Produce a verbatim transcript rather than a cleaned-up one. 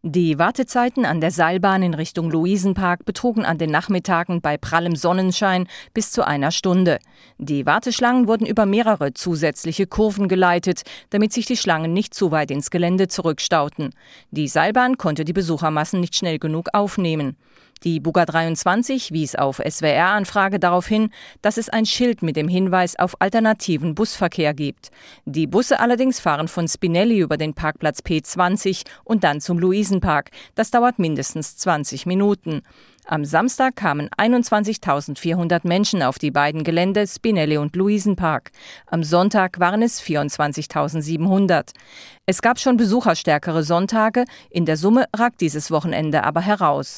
Die Wartezeiten an der Seilbahn in Richtung Luisenpark betrugen an den Nachmittagen bei prallem Sonnenschein bis zu einer Stunde. Die Warteschlangen wurden über mehrere zusätzliche Kurven geleitet, damit sich die Schlangen nicht zu weit ins Gelände zurückstauten. Die Seilbahn konnte die Besuchermassen nicht schnell genug aufnehmen. Die Buga dreiundzwanzig wies auf S W R-Anfrage darauf hin, dass es ein Schild mit dem Hinweis auf alternativen Busverkehr gibt. Die Busse allerdings fahren von Spinelli über den Parkplatz P zwanzig und dann zum Luisenpark. Das dauert mindestens zwanzig Minuten. Am Samstag kamen einundzwanzigtausendvierhundert Menschen auf die beiden Gelände Spinelli und Luisenpark. Am Sonntag waren es vierundzwanzigtausendsiebenhundert. Es gab schon besucherstärkere Sonntage, in der Summe ragt dieses Wochenende aber heraus.